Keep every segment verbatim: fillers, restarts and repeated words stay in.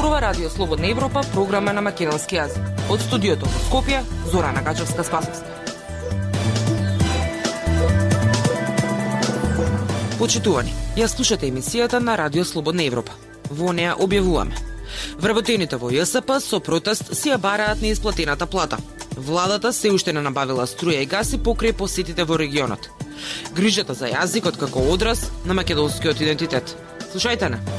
зборува Радио Слободна Европа, програма на македонски јазик. Од студиото во Скопје, Зорана Гачевска-Спасовска. Почитувани, ја слушате емисијата на Радио Слободна Европа. Во неа објавуваме: вработените во ЈСП со протест си ја бараат неисплатената плата. Владата се уште не набавила струја и газ и покрај посетите во регионот. Грижата за јазикот како одраз на македонскиот идентитет. Слушајте на.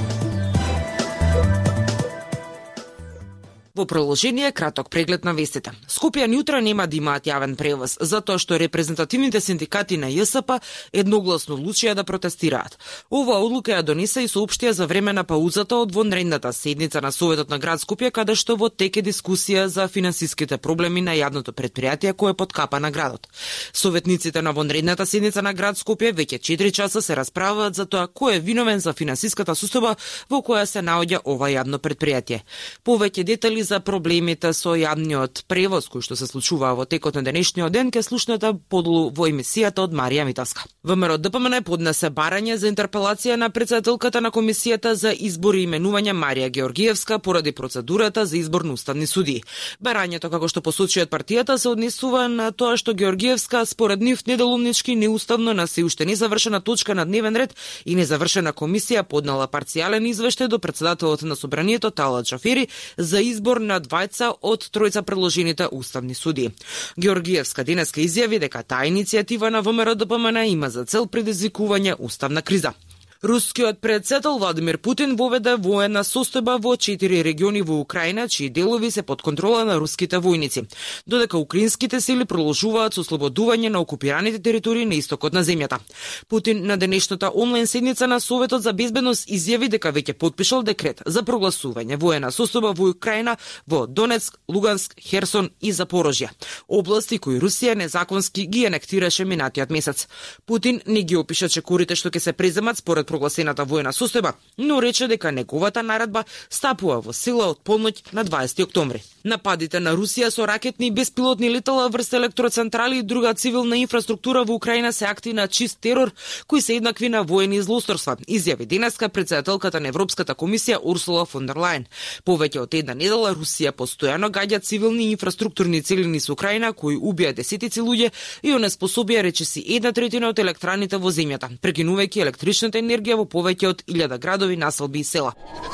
Во продолжение краток преглед на вестите. Скопјани утре нема да имаат јавен превоз, затоа што репрезентативните синдикати на ЈСП едногласно одлучија да протестираат. Оваа одлука ја донесе и соопштија за време на паузата од вонредната седница на Советот на град Скопје, каде што во тек е дискусија за финансиските проблеми на јавното претпријатие кое подкапа на градот. Советниците на вонредната седница на град Скопје веќе четири часа се расправаат за тоа кој е виновен за финансиската состојба во која се наоѓа ова јавно претпријатие. Повеќе детали за проблемите со јавниот превоз кој што се случува во текот на денешниот ден ке слушнете подолу во емисијата од Марија Митовска. ВМРО-ДПМН поднесе барање за интерпелација на претседателката на комисијата за избор и именување Марија Георгиевска поради процедурата за избор на уставни судии. Барањето, како што посочи од партијата, се однесува на тоа што Георгиевска според нив недолумнички неуставно на се уште незавршена точка на дневен ред и незавршена комисија поднала парцијален извештај до претседателот на собранието Талат Джафери за избор на двајца од тројца предложените уставни судии. Георгиевска денеска изјави дека таа иницијатива на ВМРО-ДПМН има за цел предизвикување уставна криза. Рускиот претседател Владимир Путин воведе воена состојба во четири региони во Украина, чии делови се под контрола на руските војници, додека украинските сили продолжуваат со ослободување на окупираните територии на истокот на земјата. Путин на денешната онлайн седница на Советот за безбедност изјави дека веќе потпишал декрет за прогласување воена состојба во Украина во Донецк, Луганск, Херсон и Запорожје, области кои Русија незаконски ги анектираше минатиот месец. Путин не ги опиша чекорите што ќе се преземат според прогласената воена состојба, но рече дека неговата наредба стапува во сила од полноќ на дваесети октомври. Нападите на Русија со ракетни и беспилотни летала врз електроцентрали и друга цивилна инфраструктура во Украина се акти на чист терор кои се еднакви на воени злосторства, изјави денеска претседателката на Европската комисија Урсула фон дер Лајен. Повеќе од една недела Русија постојано гаѓа цивилни инфраструктурни целини со Украина кои убија десетици луѓе и онеспособија речиси една третина од електраните во земјата, прекинувајќи електричната енергија во повеќе од илјада градови, населби и села.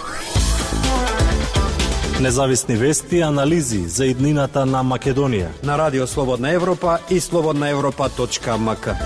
Независни вести и анализи за иднината на Македонија на Радио Слободна Европа и слободна европа точка ем ка.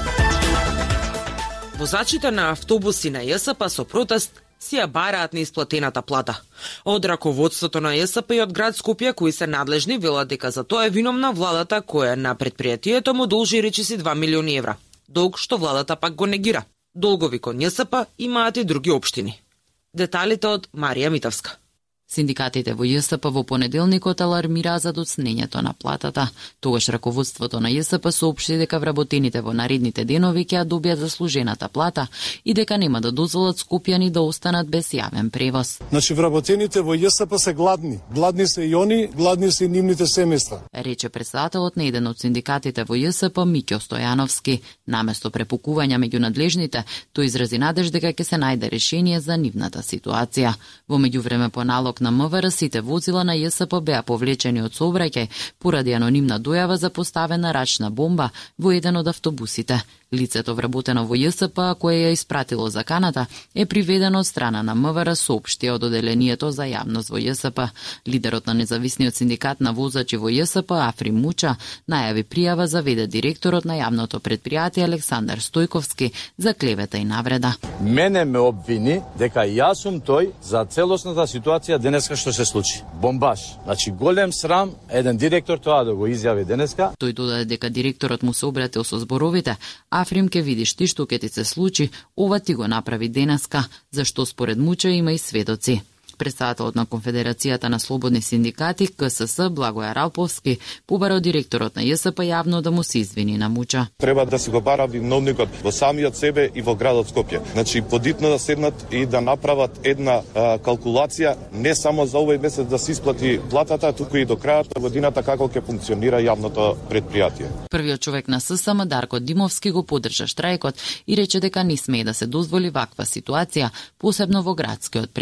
Возачите на автобуси на ЈСП со протест си ја бараат неисплатената плата. Од раководството на ЈСП и од град Скопје, кои се надлежни, велат дека за тоа е виновна владата која на претпријатието му должи речиси два милиони евра. Долг што владата пак го негира. Долгови кон ЈСП имаат и други општини. Деталите од Марија Митовска. Синдикатите во ЈСП во понеделникот алармираа за доцнењето на платата. Тогаш раководството на ЈСП соопшти дека вработените во наредните денови ќе ја добијат заслужената плата и дека нема да дозволат скопјани да останат без јавен превоз. Значи вработените во ЈСП се гладни. Гладни се и они, гладни се и нивните семејства. Рече претседателот на еден од синдикатите во ЈСП Миќо Стојановски. Наместо препукување меѓу надлежните, тој изрази надеж дека ќе се најде решение за нивната ситуација. Во меѓувреме по налог на МВР сите возила на ЈСП беа повлечени од сообраќај поради анонимна дојава за поставена рачна бомба во еден од автобусите. Лицето вработено во ЈСП, кое ја испратило заканата, е приведено од страна на МВР, соопшти од оделението за јавност во ЈСП. Лидерот на независниот синдикат на возачи во ЈСП, Африм Муча, најави пријава за вд директорот на јавното претпријатие Александар Стојковски за клевета и навреда. Мене ме обвини дека јас сум тој за целосната ситуација денеска што се случи. Бомбаш. Значи голем срам еден директор тоа да го изјави денеска. Тој додаде дека директорот му се обратил со зборовите: Африм, ке видиш ти што ке ти се случи, ова ти го направи денеска, зашто според Муча има и сведоци. Претседателот на Конфедерацијата на слободни синдикати КСС Благојар Алповски побара директорот на ЈСП јавно да му се извини на Муча. Треба да се го бара виновникот во самиот себе и во градот Скопје. Значи подитно да седнат и да направат една а, калкулација не само за овој месец да се исплати платата, туку и до крајот на годината како ќе функционира јавното претпријатие. Првиот човек на ССМ Дарко Димовски го поддржа штрајкот и рече дека не смее да се дозволи ваква ситуација, посебно во градскиот превоз.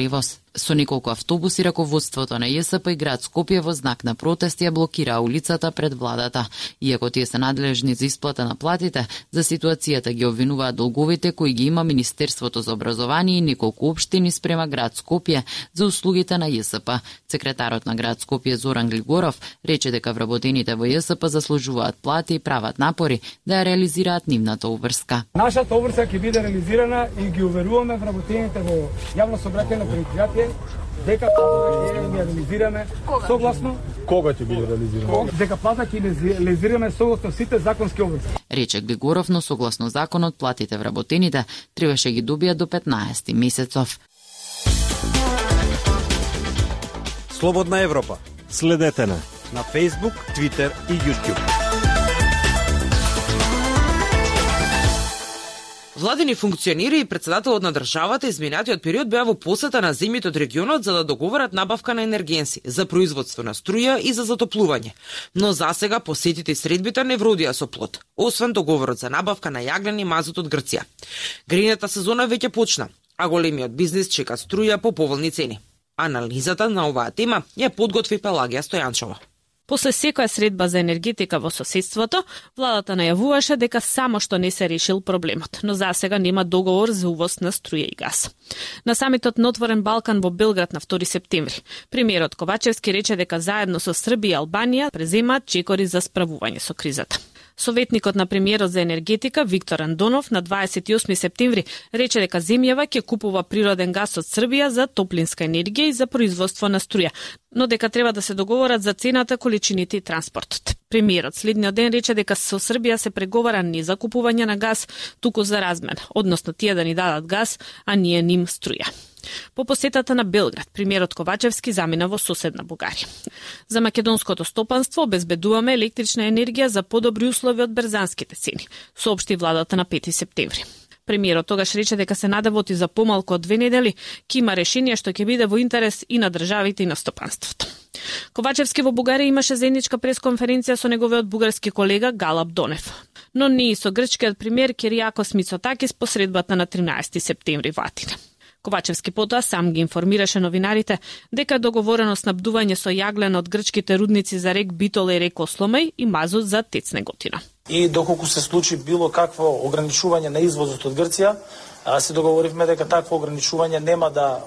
Со неколку автобуси раководството на ЈСП и град Скопје во знак на протест ја блокираа улицата пред владата. Иако тие се надлежни за исплата на платите, за ситуацијата ги обвинуваат долговите кои ги има Министерството за образование и неколку општини спрема град Скопје за услугите на ЈСП. Секретарот на град Скопје Зоран Глигоров рече дека вработените во ЈСП заслужуваат плати и прават напори да ја реализираат нивната обврска. Нашата обврска ќе биде реализирана и ги уверуваме вработените во јавно сообраќајно предпријатие дека плата ќе ги реализираме согласно кога ќе биде реализирана? Дека плата ќе реализираме согласно сите законски обврски. Рече Глигоров, но согласно законот платите вработените требаше ги добијат до петнаесети месецов. Слободна Европа. Следете на на Facebook, Twitter и YouTube. Владини функционери и председателот на државата изминатиот период беа во посета на земјите од регионот за да договорат набавка на енергенси за производство на струја и за затоплување. Но засега посетите и средбите не вродија со плод, освен договорот за набавка на јаглен и мазут од Грција. Грејната сезона веќе почна, а големиот бизнис чека струја по поволни цени. Анализата на оваа тема ја подготви Пелагија Стојанчова. После секоја средба за енергетика во соседството, владата најавуваше дека само што не се решил проблемот, но засега нема договор за увоз на струја и газ. На самитот на Отворен Балкан во Белград на втори септември, премиерот Ковачевски рече дека заедно со Србија и Албанија преземаат чекори за справување со кризата. Советникот на премиерот за енергетика Виктор Андонов на дваесет и осми септември рече дека земјава ќе купува природен газ од Србија за топлинска енергија и за производство на струја, но дека треба да се договорат за цената, количините и транспортот. Премиерот следниот ден рече дека со Србија се преговара не за купување на газ, туку за размена, односно тие да ни дадат газ, а ние ним струја. По посетата на Белград, премиерот Ковачевски замина во соседна Бугарија. За македонското стопанство обезбедуваме електрична енергија за подобри услови од берзанските цени, соопшти владата на пети септември. Премиерот тогаш рече дека се надевоти за помалку од две недели ќе има решение што ќе биде во интерес и на државите и на стопанството. Ковачевски во Бугарија имаше заедничка пресконференција со неговиот бугарски колега Галаб Донев, но не и со грчкиот премиер Кириакос Мицотакис по средбата на тринаесети септември во Атина. Ковачевски потоа сам ги информираше новинарите дека е договорено снабдување со јаглен од грчките рудници за рек Битола и рек Осломеј и мазут за ТЕЦ Неготина. И доколку се случи било какво ограничување на извозот од Грција, се договоривме дека такво ограничување нема да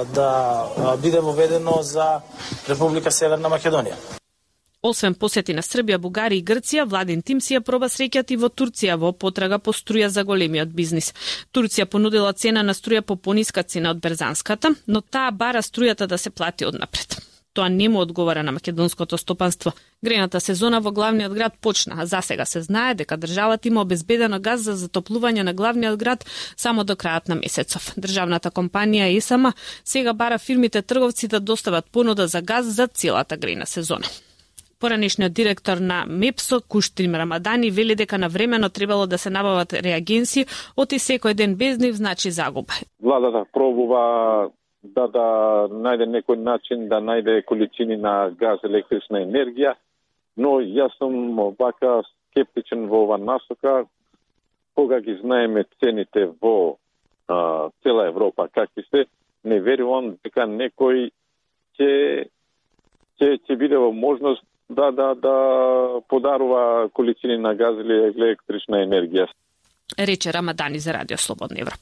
да биде воведено за Република Северна Македонија. Освен посети на Србија, Бугарија и Грција, владин тим си ја проба среќата и во Турција во потрага по струја за големиот бизнис. Турција понудила цена на струја по пониска цена од берзанската, но таа бара струјата да се плати однапред. Тоа не му одговара на македонското стопанство. Грејната сезона во главниот град почна, а засега се знае дека државата има обезбедено газ за затоплување на главниот град само до крајот на месецов. Државната компанија ЕСАМА сега бара фирмите трговци да достават понуда за газ за целата грејна сезона. Поранешниот директор на МЕПСО, Куштим Рамадани, вели дека навремено требало да се набават реагенси, оти секој ден без нив значи загуба. Владата пробува да да најде некој начин да најде количини на газ, електрична енергија, но јас сум вака скептичен во ова насока, кога ги знаеме цените во а, цела Европа какви се, не верувам дека некој ќе ќе ќе биде во можност да да да подарува количини на газ или електрична енергија. Рече Рамадани за Радио Слободна Европа.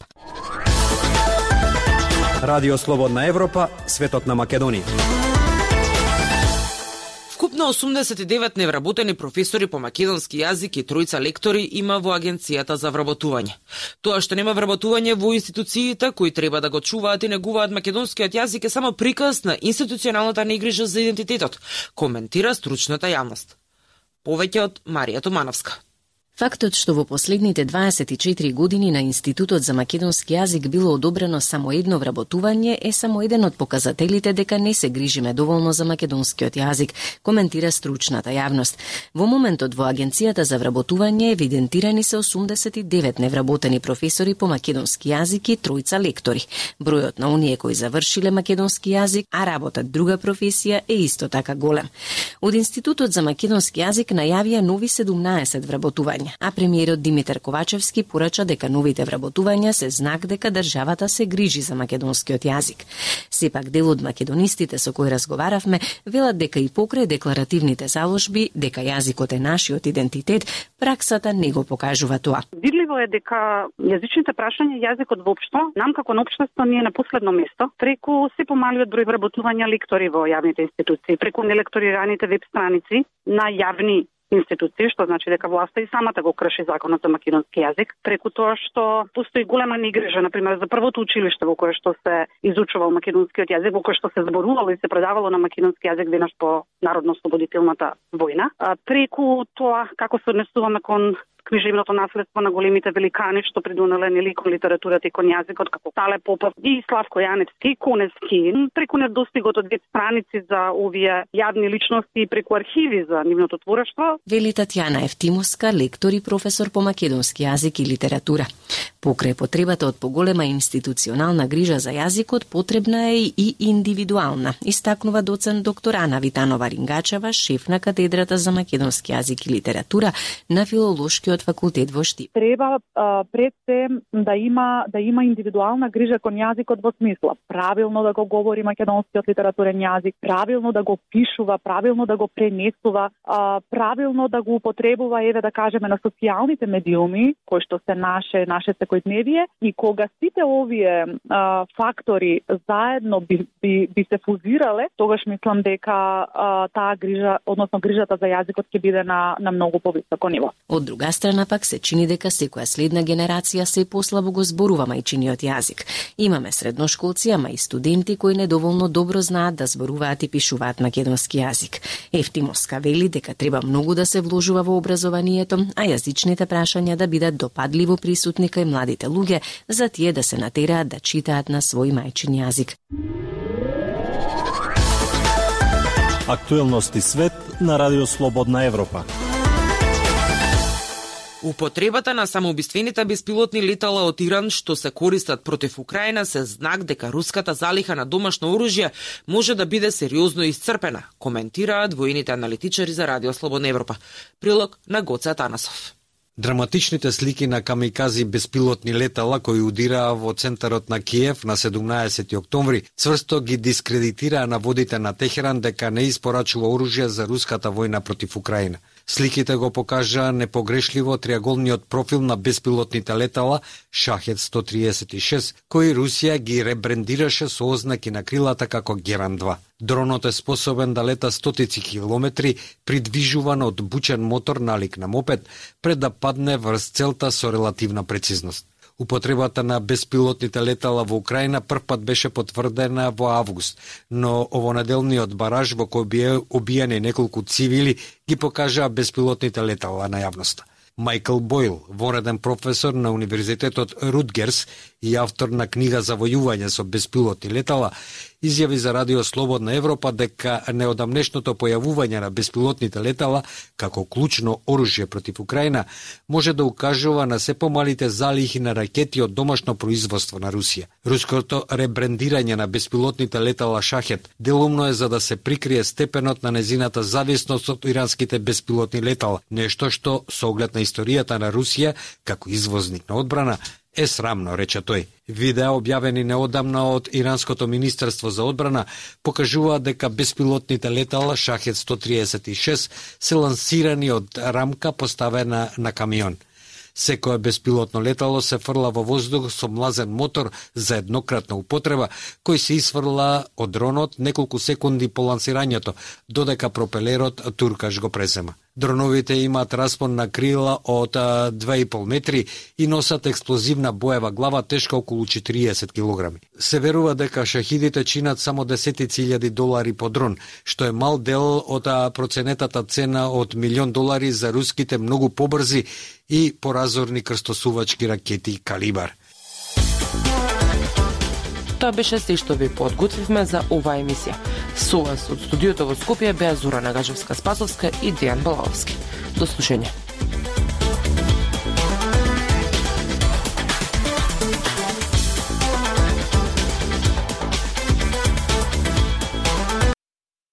Радио Слободна Европа, светот на Македонија. Вкупно осумдесет и девет невработени професори по македонски јазик и тројца лектори има во Агенцијата за вработување. Тоа што нема вработување во институциите кои треба да го чуваат и негуваат македонскиот јазик е само приказ на институционалната негрижа за идентитетот, коментира стручната јавност. Повеќе од Марија Томановска. Фактот што во последните дваесет и четири години на Институтот за македонски јазик било одобрено само едно вработување е само еден од показателите дека не се грижиме доволно за македонскиот јазик, коментира стручната јавност. Во моментот во Агенцијата за вработување евидентирани се осумдесет и девет невработени професори по македонски јазик и тројца лектори. Бројот на оние кои завршиле македонски јазик, а работат друга професија е исто така голем. Од Институтот за македонски јазик најавија нови седумнаесет вработувања. вработувања, а премиерот Димитар Ковачевски порача дека новите вработувања се знак дека државата се грижи за македонскиот јазик. Сепак дел од македонистите со кои разговаравме велат дека и покрај декларативните заложби дека јазикот е нашиот идентитет, праксата не го покажува тоа. Видливо е дека јазичните прашања, јазикот воопшто, нам како на општество ние на последно место, преку се помалиот број вработувања лектори во јавните институции, преку нелекторираните веб страници на јавни институции, што значи дека власта и самата го крши законот за македонски јазик, преку тоа што постои голема негрижа, например, за првото училиште во кое што се изучувал македонскиот јазик, во кое што се зборувало и се предавало на македонски јазик веднаш по народно-ослободителната војна, преку тоа како се однесуваме кон книжевното наследство на големите великани што придонеле нели кон литературата и кон јазикот, како Тале Попов и Славко Јаневски, Куневски, преку недостигот од веб страници за овие јавни личности и преку архиви за нивното творештво. Вели Татјана Евтимовска, лектор и професор по македонски јазик и литература. Покрај потребата од поголема институционална грижа за јазикот, потребна е и индивидуална, истакнува доцент доктор Ана Витанова Рингачева, шеф на катедрата за македонски јазик и литература на Филолошкиот факултет во Штип. Треба а, пред се да има да има индивидуална грижа кон јазикот во смисла правилно да го говори македонскиот литературен јазик, правилно да го пишува, правилно да го пренесува, а, правилно да го употребува, еве да кажеме, на социјалните медиуми, кои што се наше наше секојдневие, и кога сите овие а, фактори заедно би, би, би се фузирале, тогаш мислам дека а, таа грижа, односно грижата за јазикот ќе биде на на многу повисоко ниво. Од друга страна пак се чини дека секоја следна генерација се послабо го зборува мајчиниот јазик. Имаме средношколци, ама и студенти кои недоволно добро знаат да зборуваат и пишуваат македонски јазик. Евтимовска вели дека треба многу да се вложува во образованието, а јазичните прашања да бидат допадливо присутни кај младите луѓе, за тие да се натераат да читаат на свој мајчин јазик. Актуелности свет на Радио Слободна Европа. Употребата на самоубиствените беспилотни летала од Иран што се користат против Украина се знак дека руската залиха на домашно оружје може да биде сериозно исцрпена, коментираат воените аналитичари за Радио Слободна Европа. Прилог на Гоце Атанасов. Драматичните слики на камикази беспилотни летала кои удираа во центарот на Киев на седумнаесети октомври цврсто ги дискредитираа наводите на Техеран дека не испорачува оружје за руската војна против Украина. Сликите го покажаа непогрешливо триаголниот профил на беспилотните летала Шахед сто триесет и шест, кои Русија ги ребрендираше со ознаки на крилата како Геран два. Дронот е способен да лета стотици километри, придвижуван од бучен мотор налик на мопед, пред да падне врз целта со релативна прецизност. Употребата на беспилотните летала во Украина првпат беше потврдена во август, но овонеделниот бараж во кој бие убиени неколку цивили ги покажаа беспилотните летала на јавноста. Майкл Бойл, вореден професор на Универзитетот Рутгерс и автор на книга за војување со беспилотни летала, изјави за Радио Слободна Европа дека неодамнешното појавување на беспилотните летала како клучно оружје против Украина може да укажува на се помалите залихи на ракети од домашно производство на Русија. Руското ребрендирање на беспилотните летала Шахед делумно е за да се прикрие степенот на незината зависност од иранските беспилотни летала, нешто што со оглед на историјата на Русија како извозник на одбрана е срамно, рече тој. Видеа објавени неодамна од Иранското министерство за одбрана покажуваат дека беспилотните летала Шахед сто триесет и шест се лансирани од рамка поставена на камион. Секое беспилотно летало се фрла во воздух со млазен мотор за еднократна употреба, кој се исфрла од дронот неколку секунди по лансирањето, додека пропелерот туркаш го презема. Дроновите имаат распон на крила од две и пол метри и носат експлозивна боева глава тешка околу четириесет килограми. Се верува дека шахидите чинат само десетици илјади долари по дрон, што е мал дел од проценетата цена од милион долари за руските многу побрзи и поразорни крстосувачки ракети Калибар. Тоа беше се што ви подготвивме за оваа емисија. Со вас од студиото во Скопје беа Зора Нагажевска-Спасовска и Дејан Балаовски. До слушање.